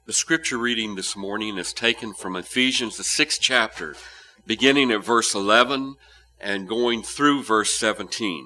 The scripture reading this morning is taken from Ephesians, the 6th chapter, beginning at verse 11 and going through verse 17.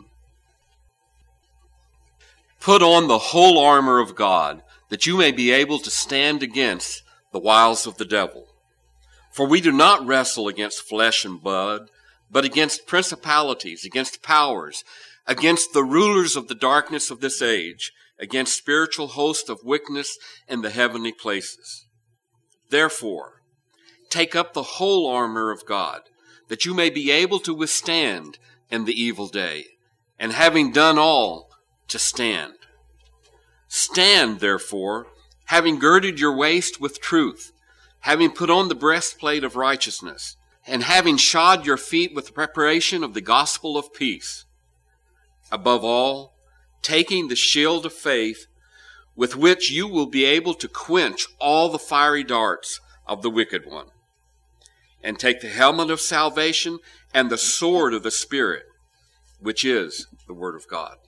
Put on the whole armor of God, that you may be able to stand against the wiles of the devil. For we do not wrestle against flesh and blood, but against principalities, against powers, against the rulers of the darkness of this age, against spiritual hosts of wickedness in the heavenly places. Therefore, take up the whole armor of God, that you may be able to withstand in the evil day, and having done all, to stand. Stand, therefore, having girded your waist with truth, having put on the breastplate of righteousness, and having shod your feet with the preparation of the gospel of peace. Above all, taking the shield of faith, with which you will be able to quench all the fiery darts of the wicked one. And take the helmet of salvation and the sword of the Spirit, which is the Word of God.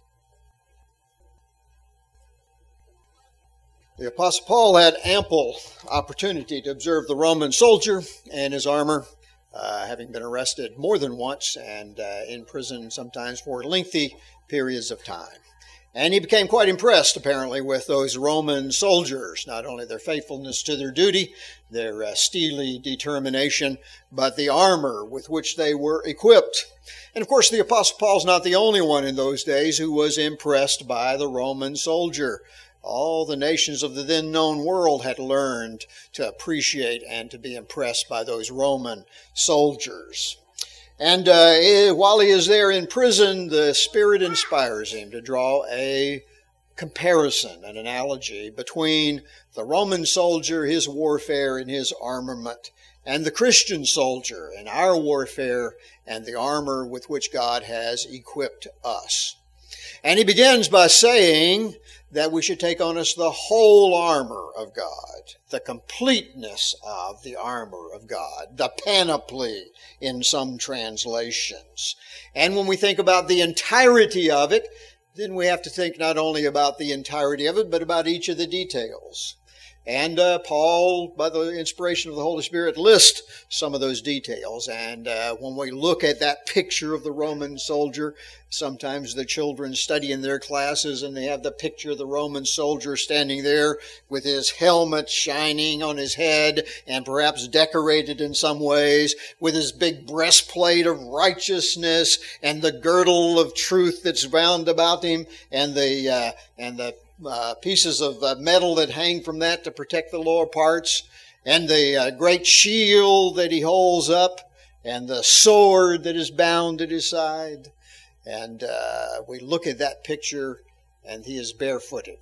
The Apostle Paul had ample opportunity to observe the Roman soldier and his armor, having been arrested more than once and in prison sometimes for lengthy periods of time. And he became quite impressed, apparently, with those Roman soldiers, not only their faithfulness to their duty, their steely determination, but the armor with which they were equipped. And of course, the Apostle Paul's not the only one in those days who was impressed by the Roman soldier. All the nations of the then known world had learned to appreciate and to be impressed by those Roman soldiers. And while he is there in prison, the Spirit inspires him to draw a comparison, an analogy between the Roman soldier, his warfare and his armament, and the Christian soldier and our warfare and the armor with which God has equipped us. And he begins by saying that we should take on us the whole armor of God, the completeness of the armor of God, the panoply in some translations. And when we think about the entirety of it, then we have to think not only about the entirety of it, but about each of the details. And Paul, by the inspiration of the Holy Spirit, lists some of those details. And when we look at that picture of the Roman soldier, sometimes the children study in their classes and they have the picture of the Roman soldier standing there with his helmet shining on his head and perhaps decorated in some ways, with his big breastplate of righteousness and the girdle of truth that's bound about him and the pieces of metal that hang from that to protect the lower parts, and the great shield that he holds up, and the sword that is bound at his side. And we look at that picture, and he is barefooted.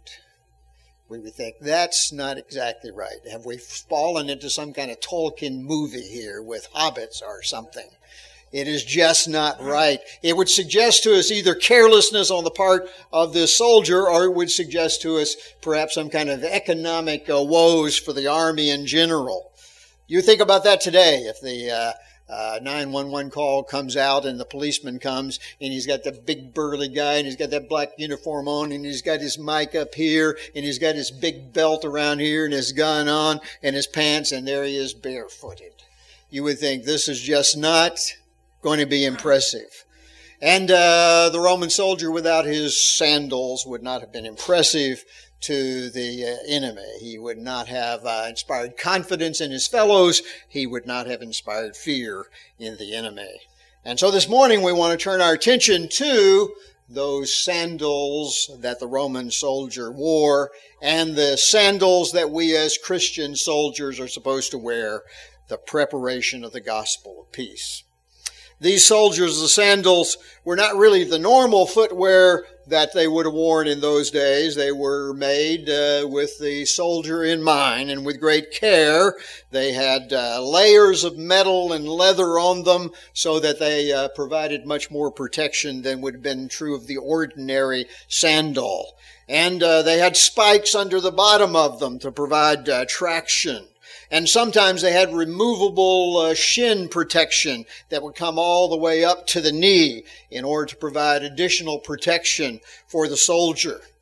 We would think, that's not exactly right. Have we fallen into some kind of Tolkien movie here with hobbits or something? It is just not right. It would suggest to us either carelessness on the part of this soldier, or it would suggest to us perhaps some kind of economic woes for the army in general. You think about that today. If the 911 call comes out and the policeman comes and he's got the big burly guy and he's got that black uniform on and he's got his mic up here and he's got his big belt around here and his gun on and his pants, and there he is barefooted. You would think this is just not going to be impressive. And the Roman soldier without his sandals would not have been impressive to the enemy. He would not have inspired confidence in his fellows. He would not have inspired fear in the enemy. And so this morning we want to turn our attention to those sandals that the Roman soldier wore and the sandals that we as Christian soldiers are supposed to wear, the preparation of the gospel of peace. These soldiers, the sandals, were not really the normal footwear that they would have worn in those days. They were made with the soldier in mind and with great care. They had layers of metal and leather on them so that they provided much more protection than would have been true of the ordinary sandal. And they had spikes under the bottom of them to provide traction. And sometimes they had removable shin protection that would come all the way up to the knee in order to provide additional protection for the soldier.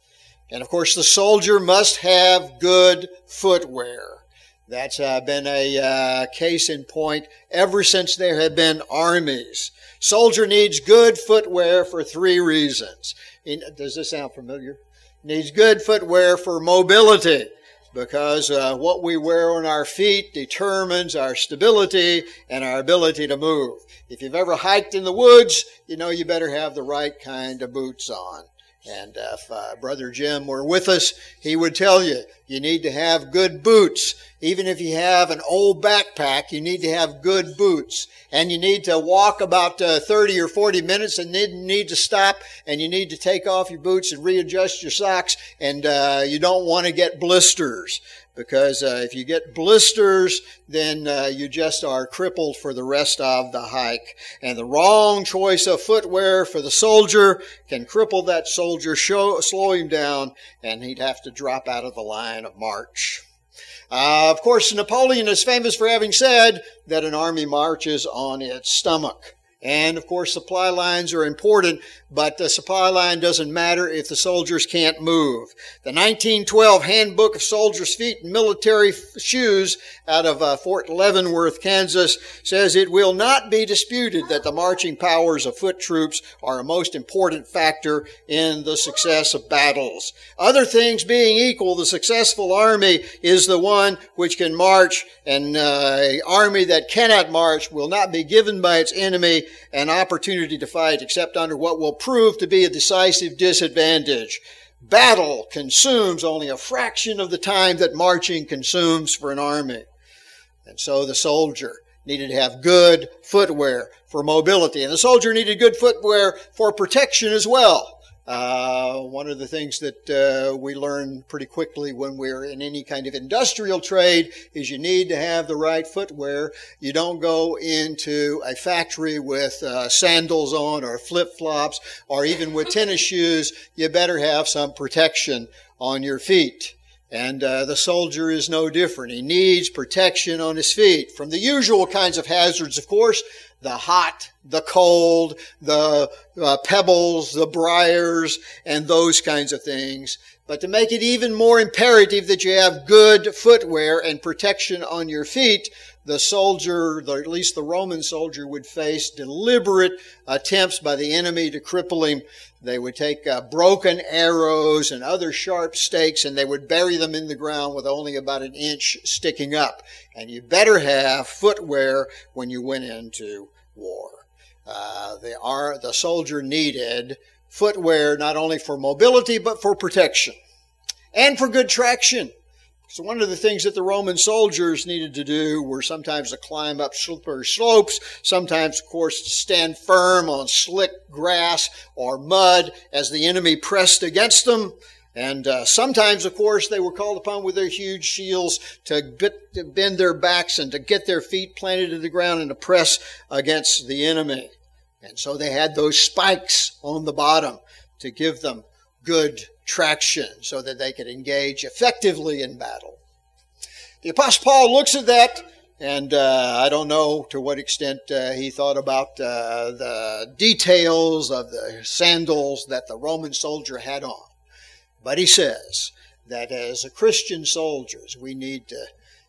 And of course, the soldier must have good footwear. That's been a case in point ever since there have been armies. Soldier needs good footwear for 3 reasons. Does this sound familiar? Needs good footwear for mobility, because what we wear on our feet determines our stability and our ability to move. If you've ever hiked in the woods, you know you better have the right kind of boots on. And if Brother Jim were with us, he would tell you, you need to have good boots. Even if you have an old backpack, you need to have good boots. And you need to walk about 30 or 40 minutes and need to stop, and you need to take off your boots and readjust your socks, and you don't want to get blisters. Because if you get blisters, then you just are crippled for the rest of the hike. And the wrong choice of footwear for the soldier can cripple that soldier, slow him down, and he'd have to drop out of the line of march. Of course, Napoleon is famous for having said that an army marches on its stomach. And, of course, supply lines are important, but the supply line doesn't matter if the soldiers can't move. The 1912 Handbook of Soldiers' Feet and Military Shoes out of Fort Leavenworth, Kansas, says it will not be disputed that the marching powers of foot troops are a most important factor in the success of battles. Other things being equal, the successful army is the one which can march, and an army that cannot march will not be given by its enemy an opportunity to fight except under what will prove to be a decisive disadvantage. Battle consumes only a fraction of the time that marching consumes for an army. And so the soldier needed to have good footwear for mobility. And the soldier needed good footwear for protection as well. One of the things that we learn pretty quickly when we're in any kind of industrial trade is you need to have the right footwear. You don't go into a factory with sandals on or flip-flops or even with tennis shoes. You better have some protection on your feet. And the soldier is no different. He needs protection on his feet from the usual kinds of hazards, of course, the hot, the cold, the pebbles, the briars, and those kinds of things. But to make it even more imperative that you have good footwear and protection on your feet, the soldier, or at least the Roman soldier, would face deliberate attempts by the enemy to cripple him. They would take broken arrows and other sharp stakes, and they would bury them in the ground with only about an inch sticking up. And you better have footwear when you went into war. The soldier needed footwear not only for mobility, but for protection and for good traction. So one of the things that the Roman soldiers needed to do were sometimes to climb up slippery slopes, sometimes, of course, to stand firm on slick grass or mud as the enemy pressed against them. And sometimes, of course, they were called upon with their huge shields to bend their backs and to get their feet planted in the ground and to press against the enemy. And so they had those spikes on the bottom to give them good traction so that they could engage effectively in battle. The Apostle Paul looks at that, and I don't know to what extent he thought about the details of the sandals that the Roman soldier had on. But he says that as a Christian soldiers, we need to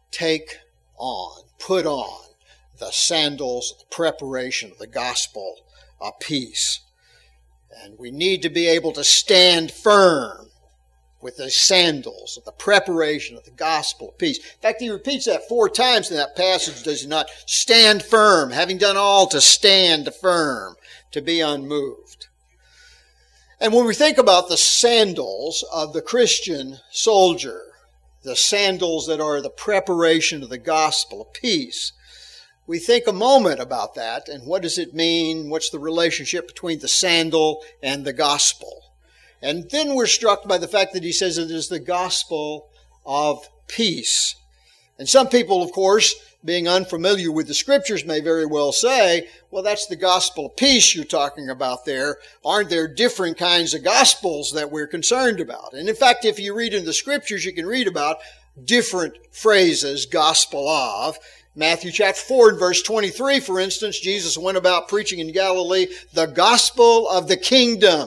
put on the sandals, the preparation of the gospel of peace. And we need to be able to stand firm with the sandals of the preparation of the gospel of peace. In fact, he repeats that 4 times in that passage, does he not? Stand firm, having done all to stand firm, to be unmoved. And when we think about the sandals of the Christian soldier, the sandals that are the preparation of the gospel of peace, we think a moment about that, and what does it mean? What's the relationship between the sandal and the gospel? And then we're struck by the fact that he says it is the gospel of peace. And some people, of course, being unfamiliar with the Scriptures, may very well say, well, that's the gospel of peace you're talking about there. Aren't there different kinds of gospels that we're concerned about? And in fact, if you read in the Scriptures, you can read about different phrases, gospel of. Matthew chapter 4 and verse 23, for instance, Jesus went about preaching in Galilee the gospel of the kingdom.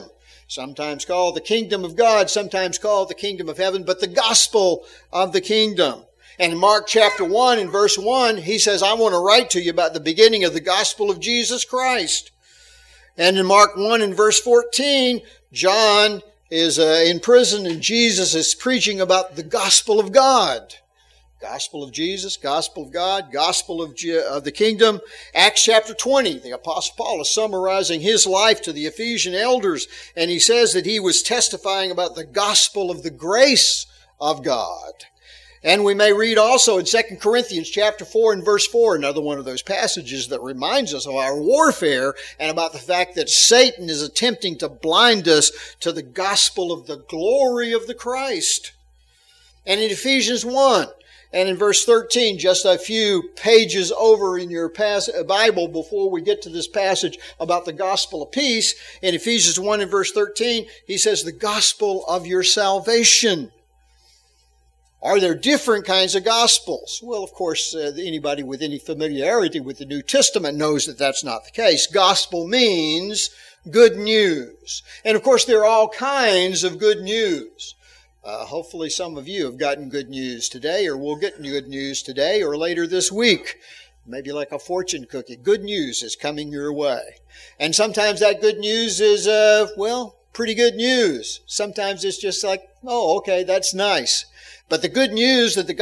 sometimes called the kingdom of God, sometimes called the kingdom of heaven, but the gospel of the kingdom. And in Mark chapter 1 and verse 1, he says, I want to write to you about the beginning of the gospel of Jesus Christ. And in Mark 1 and verse 14, John is in prison and Jesus is preaching about the gospel of God. Gospel of Jesus, gospel of God, gospel of the kingdom. Acts chapter 20, the Apostle Paul is summarizing his life to the Ephesian elders, and he says that he was testifying about the gospel of the grace of God. And we may read also in 2 Corinthians chapter 4 and verse 4, another one of those passages that reminds us of our warfare and about the fact that Satan is attempting to blind us to the gospel of the glory of the Christ. And in Ephesians 1 and in verse 13, just a few pages over in your Bible before we get to this passage about the gospel of peace, in Ephesians 1 and verse 13, he says, the gospel of your salvation. Are there different kinds of gospels? Well, of course, anybody with any familiarity with the New Testament knows that that's not the case. Gospel means good news. And of course, there are all kinds of good news. Hopefully some of you have gotten good news today, or will get good news today or later this week. Maybe like a fortune cookie. Good news is coming your way. And sometimes that good news is, pretty good news. Sometimes it's just like, oh, okay, that's nice. But the good news that the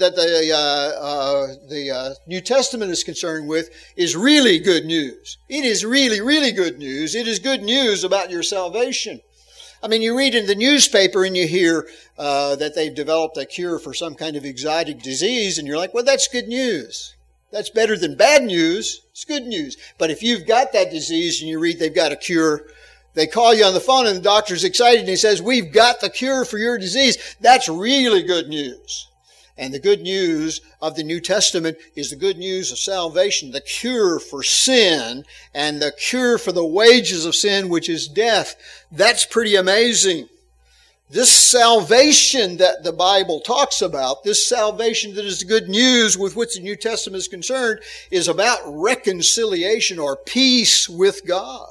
New Testament is concerned with is really good news. It is really, really good news. It is good news about your salvation. I mean, you read in the newspaper and you hear that they've developed a cure for some kind of exotic disease, and you're like, well, that's good news. That's better than bad news. It's good news. But if you've got that disease and you read they've got a cure, they call you on the phone and the doctor's excited and he says, we've got the cure for your disease. That's really good news. And the good news of the New Testament is the good news of salvation, the cure for sin and the cure for the wages of sin, which is death. That's pretty amazing. This salvation that the Bible talks about, this salvation that is the good news with which the New Testament is concerned, is about reconciliation or peace with God.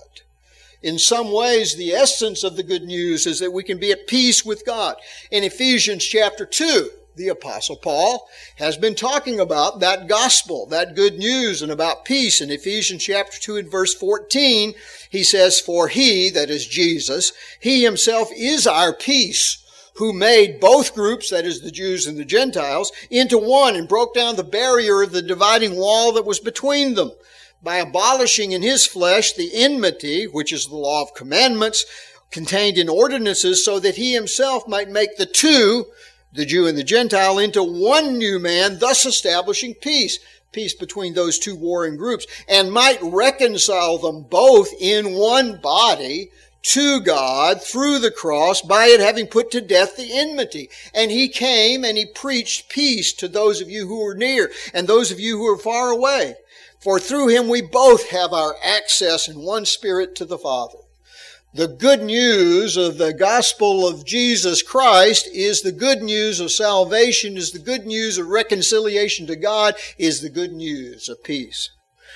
In some ways, the essence of the good news is that we can be at peace with God. In Ephesians chapter 2, the Apostle Paul has been talking about that gospel, that good news, and about peace. In Ephesians chapter 2 and verse 14, he says, for he, that is Jesus, he himself is our peace, who made both groups, that is the Jews and the Gentiles, into one and broke down the barrier of the dividing wall that was between them, by abolishing in his flesh the enmity, which is the law of commandments, contained in ordinances, so that he himself might make the two, the Jew and the Gentile, into one new man, thus establishing peace between those two warring groups, and might reconcile them both in one body to God through the cross, by it having put to death the enmity. And he came and he preached peace to those of you who are near and those of you who are far away. For through him we both have our access in one Spirit to the Father. The good news of the gospel of Jesus Christ is the good news of salvation, is the good news of reconciliation to God, is the good news of peace.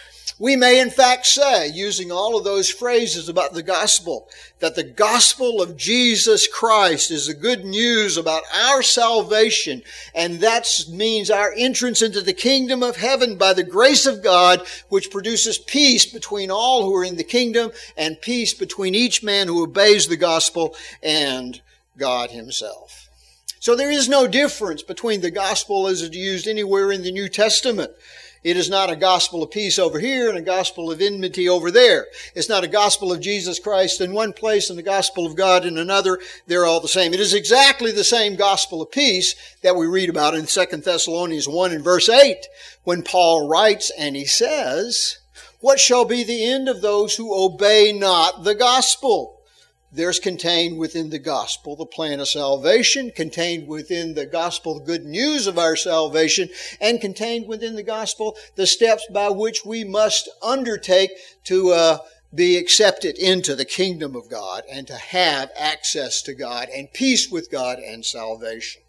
We may in fact say, using all of those phrases about the gospel, that the gospel of Jesus Christ is the good news about our salvation, and that means our entrance into the kingdom of heaven by the grace of God, which produces peace between all who are in the kingdom and peace between each man who obeys the gospel and God himself. So there is no difference between the gospel as it's used anywhere in the New Testament. It is not a gospel of peace over here and a gospel of enmity over there. It's not a gospel of Jesus Christ in one place and the gospel of God in another. They're all the same. It is exactly the same gospel of peace that we read about in 2 Thessalonians 1 and verse 8, when Paul writes and he says, what shall be the end of those who obey not the gospel? There's contained within the gospel the plan of salvation, contained within the gospel the good news of our salvation, and contained within the gospel the steps by which we must undertake to be accepted into the kingdom of God and to have access to God and peace with God and salvation.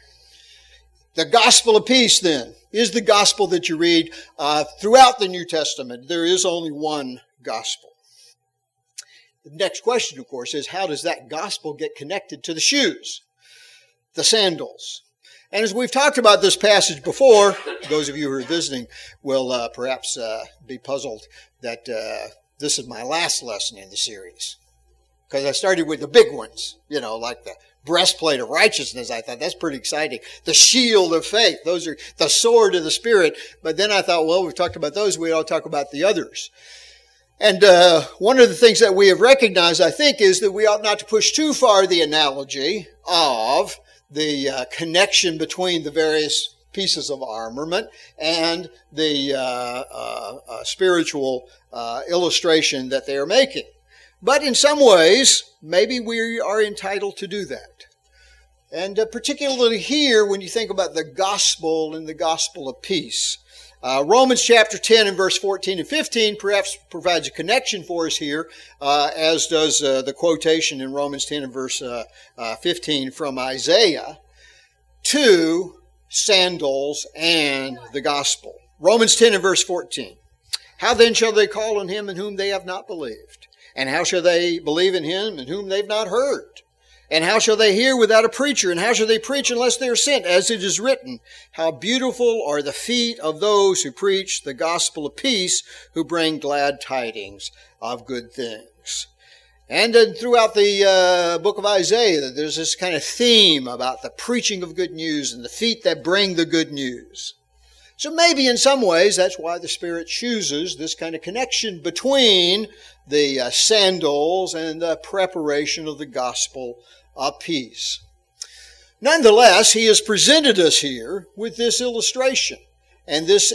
The gospel of peace, then, is the gospel that you read throughout the New Testament. There is only one gospel. The next question, of course, is how does that gospel get connected to the shoes, the sandals? And as we've talked about this passage before, those of you who are visiting will perhaps be puzzled that this is my last lesson in the series. Because I started with the big ones, like the breastplate of righteousness. I thought that's pretty exciting. The shield of faith. Those are the sword of the Spirit. But then I thought, well, we've talked about those. We ought to talk about the others. And one of the things that we have recognized, I think, is that we ought not to push too far the analogy of the connection between the various pieces of armament and the spiritual illustration that they are making. But in some ways, maybe we are entitled to do that. And particularly here, when you think about the gospel and the gospel of peace, Romans chapter 10 and verse 14 and 15 perhaps provides a connection for us here, as does the quotation in Romans 10 and verse 15 from Isaiah, to sandals and the gospel. Romans 10 and verse 14. How then shall they call on him in whom they have not believed? And how shall they believe in him in whom they've not heard? And how shall they hear without a preacher? And how shall they preach unless they are sent? As it is written, how beautiful are the feet of those who preach the gospel of peace, who bring glad tidings of good things. And throughout the book of Isaiah, there's this kind of theme about the preaching of good news and the feet that bring the good news. So maybe in some ways that's why the Spirit chooses this kind of connection between the sandals and the preparation of the gospel of peace. Nonetheless, he has presented us here with this illustration and this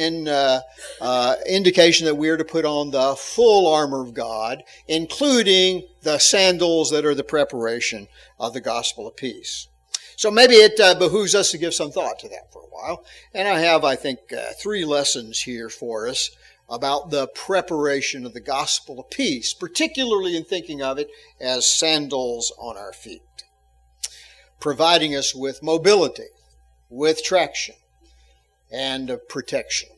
indication that we are to put on the full armor of God, including the sandals that are the preparation of the gospel of peace. So maybe it behooves us to give some thought to that for a while. And I have, I think, 3 lessons here for us about the preparation of the gospel of peace, particularly in thinking of it as sandals on our feet, providing us with mobility, with traction, and protection.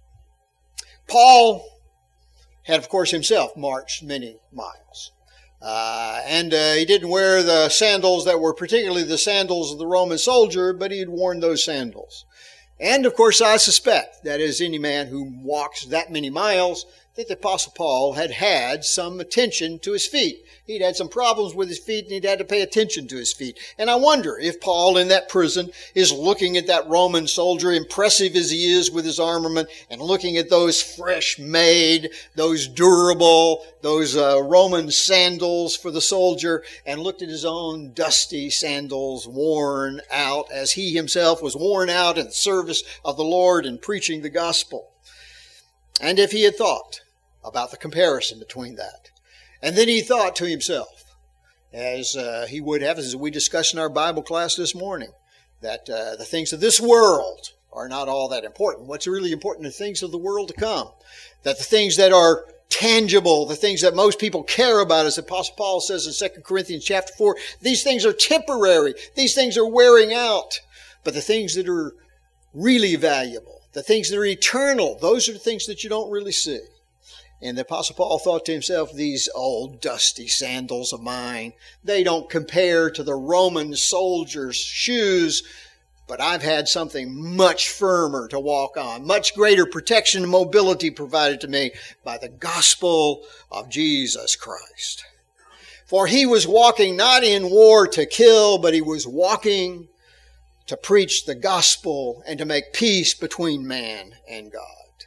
Paul had, of course, himself marched many miles. And he didn't wear the sandals that were particularly the sandals of the Roman soldier, but he had worn those sandals. And, of course, I suspect that as any man who walks that many miles, that the Apostle Paul had had some attention to his feet. He'd had some problems with his feet, and he'd had to pay attention to his feet. And I wonder if Paul in that prison is looking at that Roman soldier, impressive as he is with his armament, and looking at those fresh made, those durable, those Roman sandals for the soldier, and looked at his own dusty sandals worn out as he himself was worn out in the service of the Lord and preaching the gospel. And if he had thought about the comparison between that, and then he thought to himself, as he would have, as we discussed in our Bible class this morning, that the things of this world are not all that important. What's really important are the things of the world to come. That the things that are tangible, the things that most people care about, as the Apostle Paul says in 2 Corinthians chapter 4, these things are temporary. These things are wearing out. But the things that are really valuable, the things that are eternal, those are the things that you don't really see. And the Apostle Paul thought to himself, these old dusty sandals of mine, they don't compare to the Roman soldier's shoes, but I've had something much firmer to walk on, much greater protection and mobility provided to me by the gospel of Jesus Christ. For he was walking not in war to kill, but he was walking to preach the gospel and to make peace between man and God.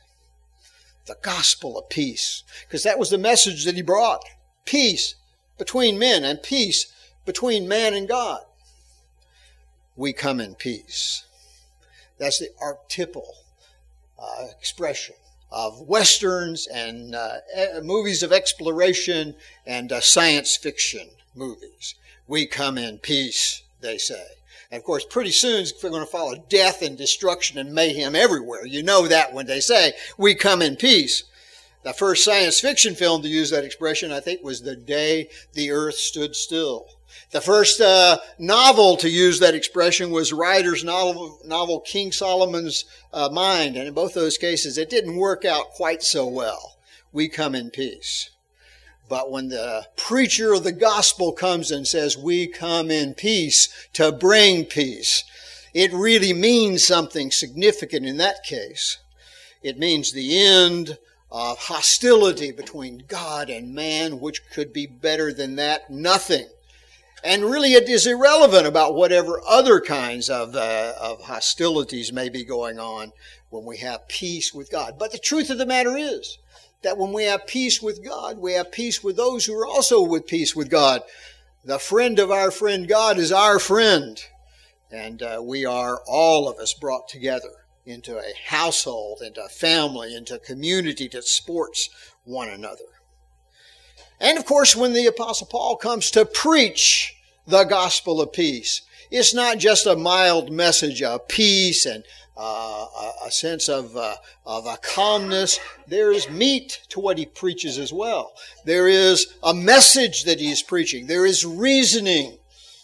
The gospel of peace. Because that was the message that he brought. Peace between men and peace between man and God. We come in peace. That's the archetypal expression of westerns and movies of exploration and science fiction movies. We come in peace, they say. And of course, pretty soon we're going to follow death and destruction and mayhem everywhere. You know that when they say, we come in peace. The first science fiction film to use that expression, I think, was The Day the Earth Stood Still. The first novel to use that expression was Ryder's novel King Solomon's Mind. And in both those cases, it didn't work out quite so well. We come in peace. But when the preacher of the gospel comes and says, we come in peace to bring peace, it really means something significant in that case. It means the end of hostility between God and man, which could be better than that? Nothing. And really it is irrelevant about whatever other kinds of hostilities may be going on when we have peace with God. But the truth of the matter is that when we have peace with God, we have peace with those who are also with peace with God. The friend of our friend God is our friend. And we are, all of us, brought together into a household, into a family, into a community that supports one another. And of course, when the Apostle Paul comes to preach the gospel of peace, it's not just a mild message of peace and a sense of a calmness. There is meat to what he preaches as well. There is a message that he is preaching. There is reasoning.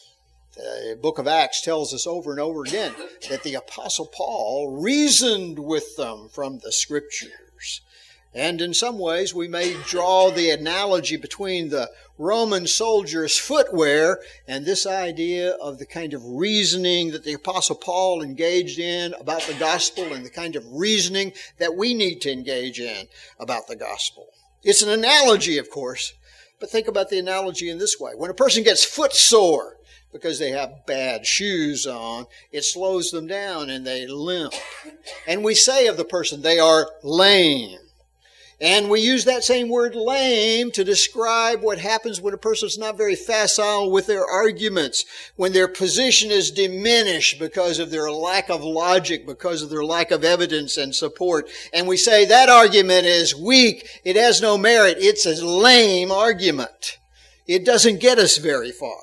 The book of Acts tells us over and over again that the Apostle Paul reasoned with them from the Scriptures. And in some ways, we may draw the analogy between the Roman soldier's footwear and this idea of the kind of reasoning that the Apostle Paul engaged in about the gospel and the kind of reasoning that we need to engage in about the gospel. It's an analogy, of course, but think about the analogy in this way. When a person gets footsore because they have bad shoes on, it slows them down and they limp. And we say of the person, they are lame. And we use that same word lame to describe what happens when a person is not very facile with their arguments, when their position is diminished because of their lack of logic, because of their lack of evidence and support. And we say that argument is weak, it has no merit, it's a lame argument. It doesn't get us very far.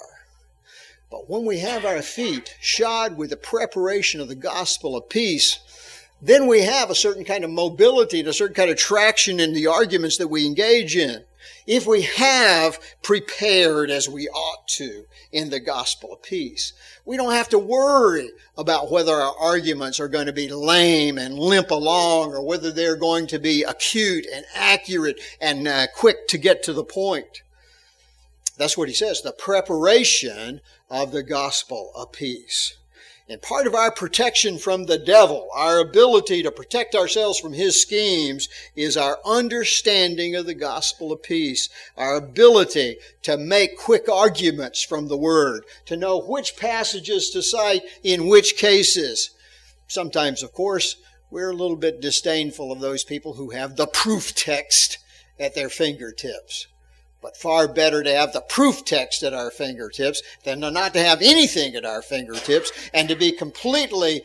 But when we have our feet shod with the preparation of the gospel of peace, then we have a certain kind of mobility and a certain kind of traction in the arguments that we engage in. If we have prepared as we ought to in the gospel of peace, we don't have to worry about whether our arguments are going to be lame and limp along or whether they're going to be acute and accurate and quick to get to the point. That's what he says, the preparation of the gospel of peace. And part of our protection from the devil, our ability to protect ourselves from his schemes, is our understanding of the gospel of peace, our ability to make quick arguments from the Word, to know which passages to cite in which cases. Sometimes, of course, we're a little bit disdainful of those people who have the proof text at their fingertips. But far better to have the proof text at our fingertips than not to have anything at our fingertips and to be completely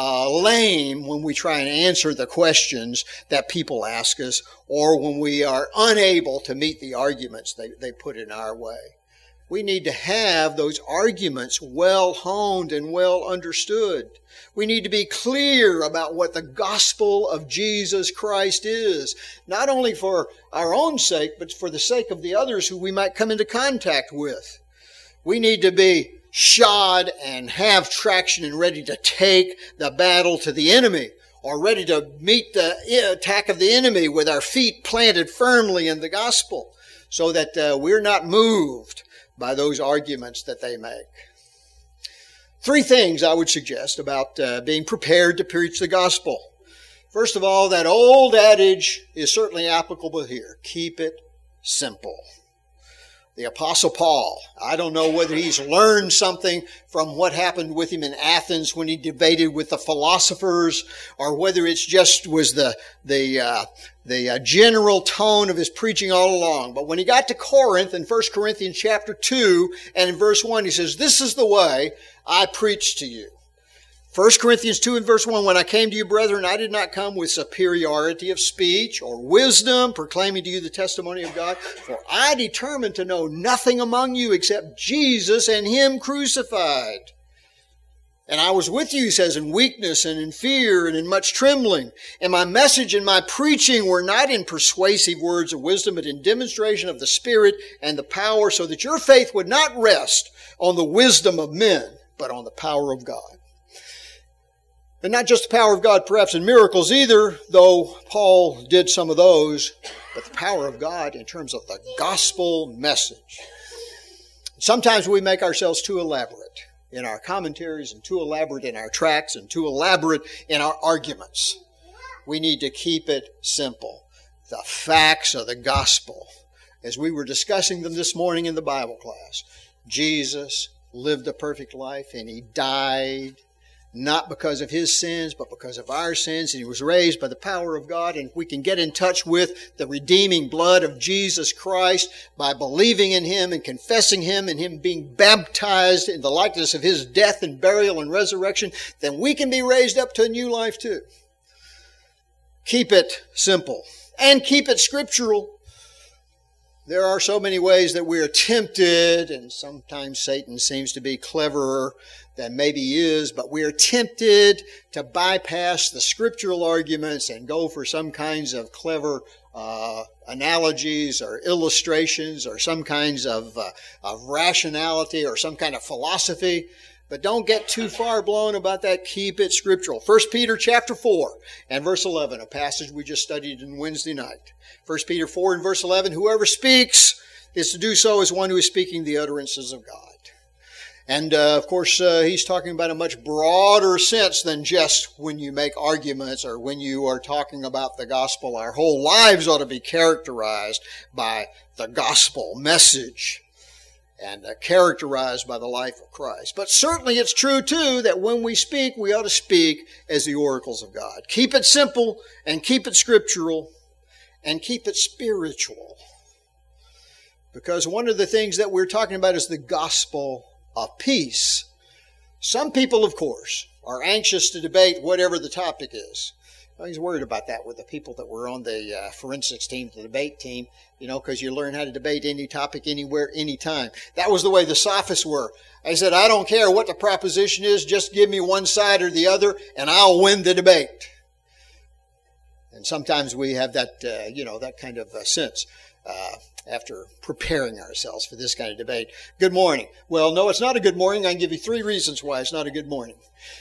lame when we try and answer the questions that people ask us or when we are unable to meet the arguments they put in our way. We need to have those arguments well honed and well understood. We need to be clear about what the gospel of Jesus Christ is, not only for our own sake, but for the sake of the others who we might come into contact with. We need to be shod and have traction and ready to take the battle to the enemy, or ready to meet the attack of the enemy with our feet planted firmly in the gospel, so that we're not moved by those arguments that they make. Three things I would suggest about being prepared to preach the gospel. First of all, that old adage is certainly applicable here. Keep it simple. The Apostle Paul, I don't know whether he's learned something from what happened with him in Athens when he debated with the philosophers, or whether it's just was the general tone of his preaching all along. But when he got to Corinth in 1 Corinthians chapter 2 and in verse 1, he says, "This is the way I preach to you." 1 Corinthians 2 and verse 1, "When I came to you, brethren, I did not come with superiority of speech or wisdom, proclaiming to you the testimony of God. For I determined to know nothing among you except Jesus and Him crucified. And I was with you," he says, "in weakness and in fear and in much trembling. And my message and my preaching were not in persuasive words of wisdom, but in demonstration of the Spirit and the power, so that your faith would not rest on the wisdom of men, but on the power of God." And not just the power of God perhaps in miracles either, though Paul did some of those, but the power of God in terms of the gospel message. Sometimes we make ourselves too elaborate in our commentaries and too elaborate in our tracts and too elaborate in our arguments. We need to keep it simple. The facts of the gospel. As we were discussing them this morning in the Bible class, Jesus lived a perfect life and He died not because of His sins, but because of our sins. And He was raised by the power of God. And we can get in touch with the redeeming blood of Jesus Christ by believing in Him and confessing Him and Him being baptized in the likeness of His death and burial and resurrection. Then we can be raised up to a new life too. Keep it simple and keep it scriptural. There are so many ways that we are tempted, and sometimes Satan seems to be cleverer than maybe he is, but we are tempted to bypass the scriptural arguments and go for some kinds of clever analogies or illustrations or some kinds of rationality or some kind of philosophy. But don't get too far blown about that. Keep it scriptural. 1 Peter chapter 4 and verse 11, a passage we just studied on Wednesday night. 1 Peter 4 and verse 11, whoever speaks is to do so as one who is speaking the utterances of God. And of course, he's talking about a much broader sense than just when you make arguments or when you are talking about the gospel. Our whole lives ought to be characterized by the gospel message and characterized by the life of Christ. But certainly it's true, too, that when we speak, we ought to speak as the oracles of God. Keep it simple and keep it scriptural and keep it spiritual. Because one of the things that we're talking about is the gospel of peace. Some people, of course, are anxious to debate whatever the topic is. I was worried about that with the people that were on the forensics team, the debate team, because you learn how to debate any topic, anywhere, anytime. That was the way the sophists were. I said, I don't care what the proposition is, just give me one side or the other, and I'll win the debate. And sometimes we have that, that kind of sense after preparing ourselves for this kind of debate. Good morning. Well, no, it's not a good morning. I can give you 3 reasons why it's not a good morning.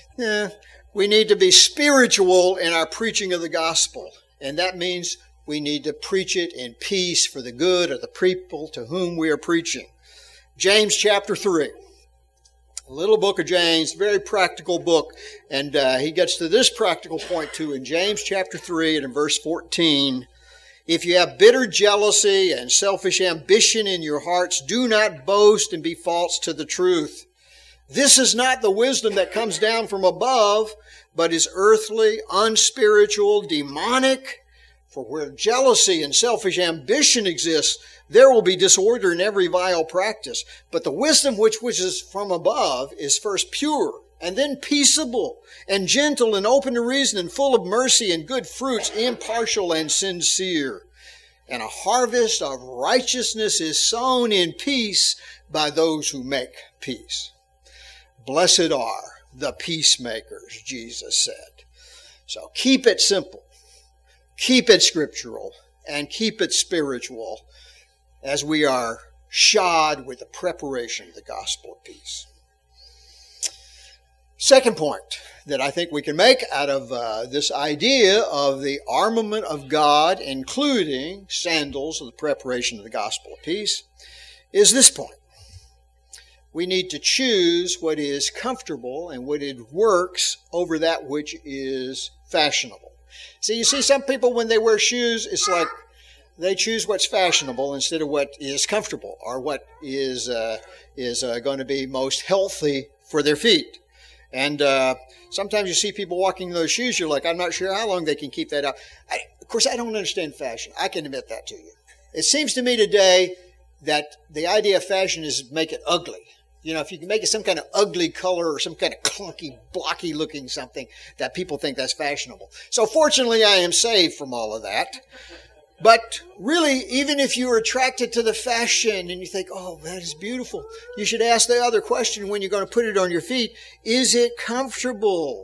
We need to be spiritual in our preaching of the gospel. And that means we need to preach it in peace for the good of the people to whom we are preaching. James chapter 3. A little book of James, very practical book. And he gets to this practical point too in James chapter 3 and in verse 14. If you have bitter jealousy and selfish ambition in your hearts, do not boast and be false to the truth. This is not the wisdom that comes down from above, but is earthly, unspiritual, demonic. For where jealousy and selfish ambition exists, there will be disorder in every vile practice. But the wisdom which is from above is first pure, and then peaceable, and gentle, and open to reason, and full of mercy and good fruits, impartial and sincere. And a harvest of righteousness is sown in peace by those who make peace. Blessed are the peacemakers, Jesus said. So keep it simple, keep it scriptural, and keep it spiritual as we are shod with the preparation of the gospel of peace. Second point that I think we can make out of this idea of the armament of God, including sandals of the preparation of the gospel of peace, is this point. We need to choose what is comfortable and what it works over that which is fashionable. See, you see some people when they wear shoes, it's like they choose what's fashionable instead of what is comfortable or what is going to be most healthy for their feet. And sometimes you see people walking in those shoes, you're like, I'm not sure how long they can keep that up. Of course, I don't understand fashion. I can admit that to you. It seems to me today that the idea of fashion is make it ugly. If you can make it some kind of ugly color or some kind of clunky, blocky looking something, that people think that's fashionable. So fortunately, I am saved from all of that. But really, even if you are attracted to the fashion and you think, oh, that is beautiful, you should ask the other question when you're going to put it on your feet. Is it comfortable?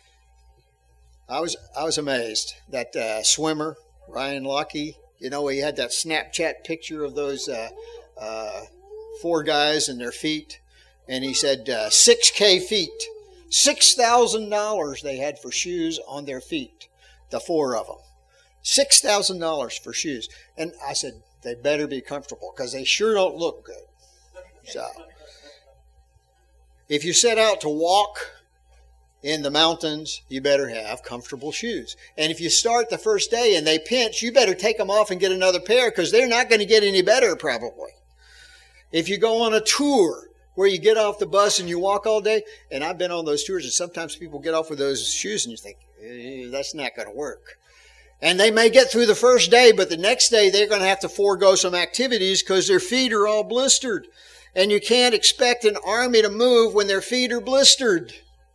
I was amazed that swimmer, Ryan Lochte, he had that Snapchat picture of those 4 guys and their feet. And he said 6K feet $6,000 they had for shoes on their feet, the four of them. $6,000 for shoes. And I said, they better be comfortable because they sure don't look good. So, if you set out to walk in the mountains, you better have comfortable shoes. And if you start the first day and they pinch, you better take them off and get another pair because they're not going to get any better probably. If you go on a tour where you get off the bus and you walk all day, and I've been on those tours and sometimes people get off with those shoes and you think, that's not going to work. And they may get through the first day, but the next day they're going to have to forego some activities because their feet are all blistered. And you can't expect an army to move when their feet are blistered.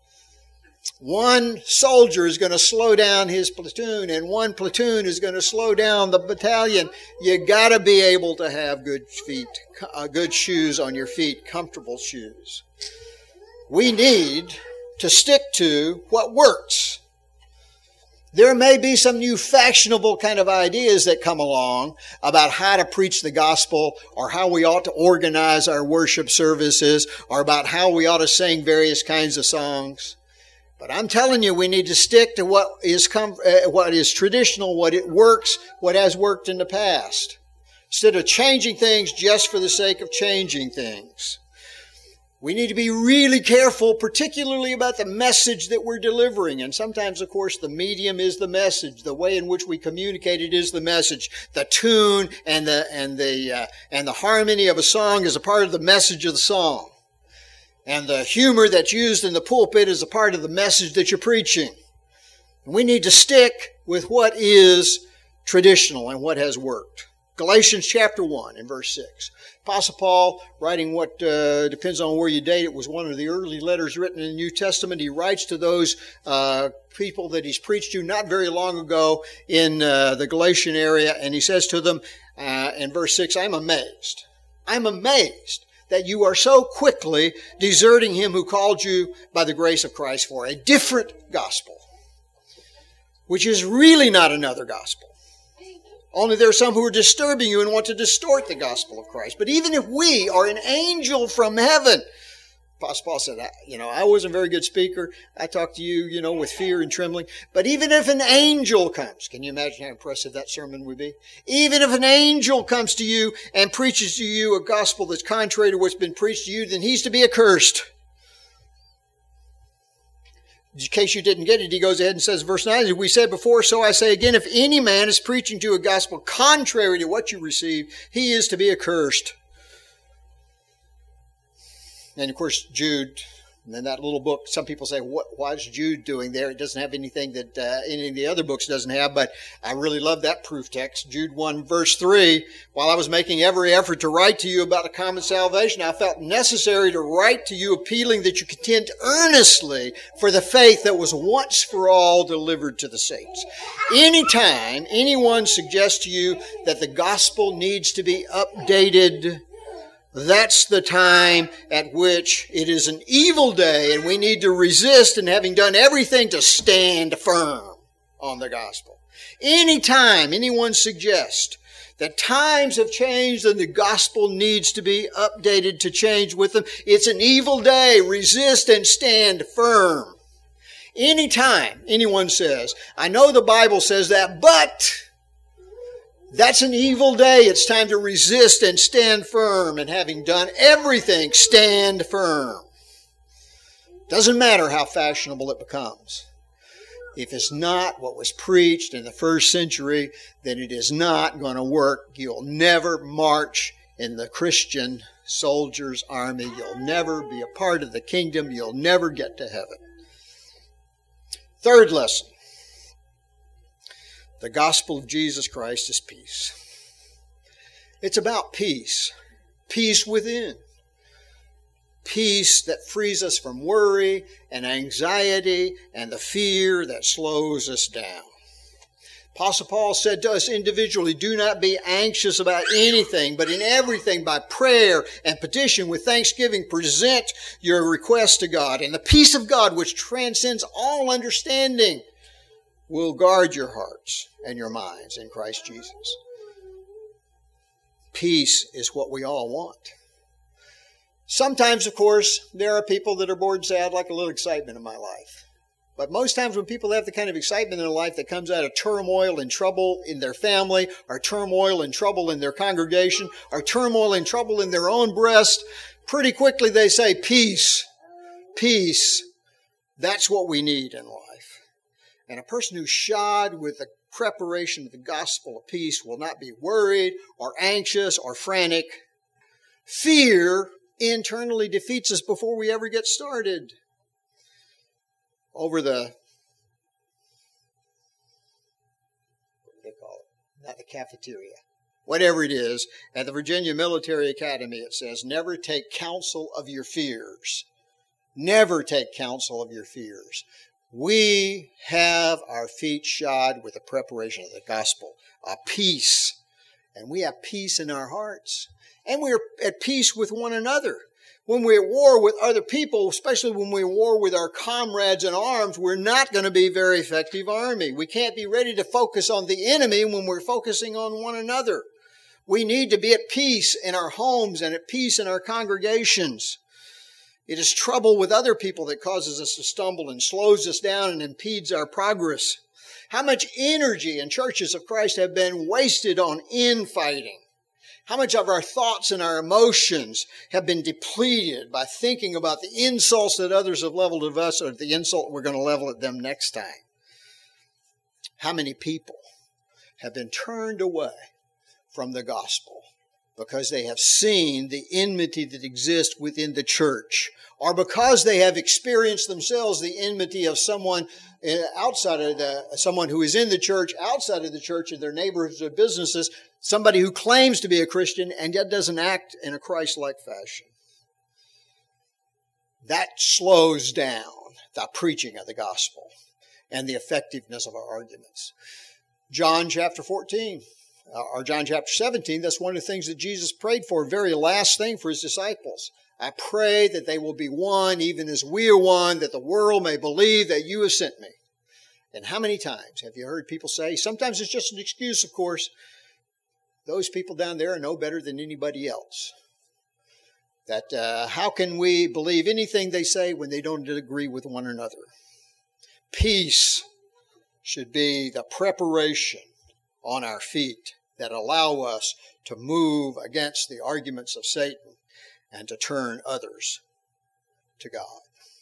One soldier is going to slow down his platoon, and one platoon is going to slow down the battalion. You got to be able to have good feet, good shoes on your feet, comfortable shoes. We need to stick to what works. There may be some new fashionable kind of ideas that come along about how to preach the gospel or how we ought to organize our worship services or about how we ought to sing various kinds of songs. But I'm telling you, we need to stick to what is traditional, what it works, what has worked in the past, instead of changing things just for the sake of changing things. We need to be really careful, particularly about the message that we're delivering. And sometimes, of course, the medium is the message. The way in which we communicate it is the message. The tune and the harmony of a song is a part of the message of the song. And the humor that's used in the pulpit is a part of the message that you're preaching. We need to stick with what is traditional and what has worked. Galatians chapter 1 and verse 6. Apostle Paul, writing what depends on where you date it, was one of the early letters written in the New Testament. He writes to those people that he's preached to not very long ago in the Galatian area, and he says to them in verse 6, I'm amazed that you are so quickly deserting him who called you by the grace of Christ for a different gospel, which is really not another gospel. Only there are some who are disturbing you and want to distort the gospel of Christ. But even if we are an angel from heaven, Apostle Paul said, I wasn't a very good speaker. I talked to you, with fear and trembling. But even if an angel comes, can you imagine how impressive that sermon would be? Even if an angel comes to you and preaches to you a gospel that's contrary to what's been preached to you, then he's to be accursed. In case you didn't get it, he goes ahead and says, verse 9, as we said before, so I say again, if any man is preaching to you a gospel contrary to what you received, he is to be accursed. And of course, Jude, and in that little book, some people say, why is Jude doing there? It doesn't have anything that any of the other books doesn't have, but I really love that proof text. Jude 1, verse 3, while I was making every effort to write to you about a common salvation, I felt necessary to write to you appealing that you contend earnestly for the faith that was once for all delivered to the saints. Anytime anyone suggests to you that the gospel needs to be updated, that's the time at which it is an evil day and we need to resist, and having done everything to stand firm on the gospel. Anytime anyone suggests that times have changed and the gospel needs to be updated to change with them, it's an evil day. Resist and stand firm. Anytime anyone says, I know the Bible says that, but that's an evil day. It's time to resist and stand firm. And having done everything, stand firm. Doesn't matter how fashionable it becomes. If it's not what was preached in the first century, then it is not going to work. You'll never march in the Christian soldier's army. You'll never be a part of the kingdom. You'll never get to heaven. Third lesson. The gospel of Jesus Christ is peace. It's about peace. Peace within. Peace that frees us from worry and anxiety and the fear that slows us down. Apostle Paul said to us individually, do not be anxious about anything, but in everything by prayer and petition with thanksgiving present your requests to God. And the peace of God, which transcends all understanding, will guard your hearts and your minds in Christ Jesus. Peace is what we all want. Sometimes, of course, there are people that are bored and say, I'd like a little excitement in my life. But most times when people have the kind of excitement in their life that comes out of turmoil and trouble in their family, or turmoil and trouble in their congregation, or turmoil and trouble in their own breast, pretty quickly they say, peace, peace. That's what we need in life. And a person who's shod with the preparation of the gospel of peace will not be worried or anxious or frantic. Fear internally defeats us before we ever get started. Over the, what do they call it? Not the cafeteria. Whatever it is, at the Virginia Military Academy it says, never take counsel of your fears. Never take counsel of your fears. We have our feet shod with the preparation of the gospel, a peace. And we have peace in our hearts. And we're at peace with one another. When we're at war with other people, especially when we're at war with our comrades in arms, we're not going to be a very effective army. We can't be ready to focus on the enemy when we're focusing on one another. We need to be at peace in our homes and at peace in our congregations. It is trouble with other people that causes us to stumble and slows us down and impedes our progress. How much energy in churches of Christ have been wasted on infighting? How much of our thoughts and our emotions have been depleted by thinking about the insults that others have leveled at us or the insult we're going to level at them next time? How many people have been turned away from the gospel because they have seen the enmity that exists within the church, or because they have experienced themselves the enmity of someone outside of someone who is in the church, outside of the church, in their neighborhoods or businesses, somebody who claims to be a Christian and yet doesn't act in a Christ-like fashion. That slows down the preaching of the gospel and the effectiveness of our arguments. John chapter 14. Or John chapter 17, that's one of the things that Jesus prayed for, very last thing for his disciples. I pray that they will be one, even as we are one, that the world may believe that you have sent me. And how many times have you heard people say, sometimes it's just an excuse, of course, those people down there are no better than anybody else. That how can we believe anything they say when they don't agree with one another? Peace should be the preparation on our feet that allow us to move against the arguments of Satan and to turn others to God.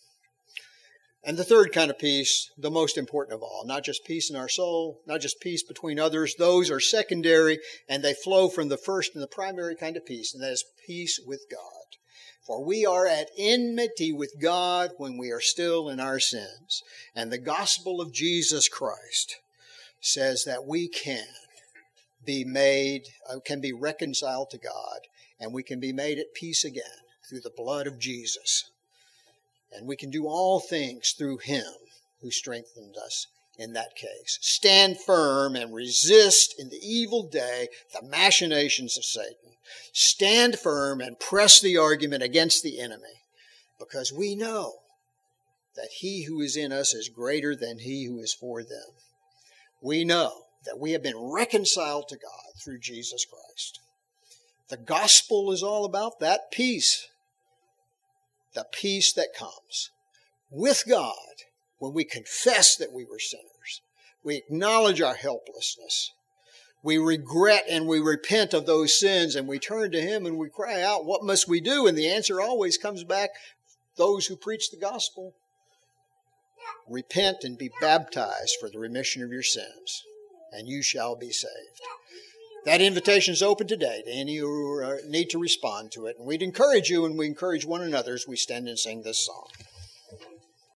And the third kind of peace, the most important of all, not just peace in our soul, not just peace between others, those are secondary and they flow from the first and the primary kind of peace, and that is peace with God. For we are at enmity with God when we are still in our sins. And the gospel of Jesus Christ says that we can be reconciled to God, and we can be made at peace again through the blood of Jesus. And we can do all things through Him who strengthened us in that case. Stand firm and resist in the evil day the machinations of Satan. Stand firm and press the argument against the enemy, because we know that he who is in us is greater than he who is for them. We know that we have been reconciled to God through Jesus Christ. The gospel is all about that peace. The peace that comes with God when we confess that we were sinners. We acknowledge our helplessness. We regret and we repent of those sins, and we turn to Him and we cry out, what must we do? And the answer always comes back, those who preach the gospel. Repent and be baptized for the remission of your sins, and you shall be saved. That invitation is open today to any who need to respond to it. And we'd encourage you, and we encourage one another as we stand and sing this song.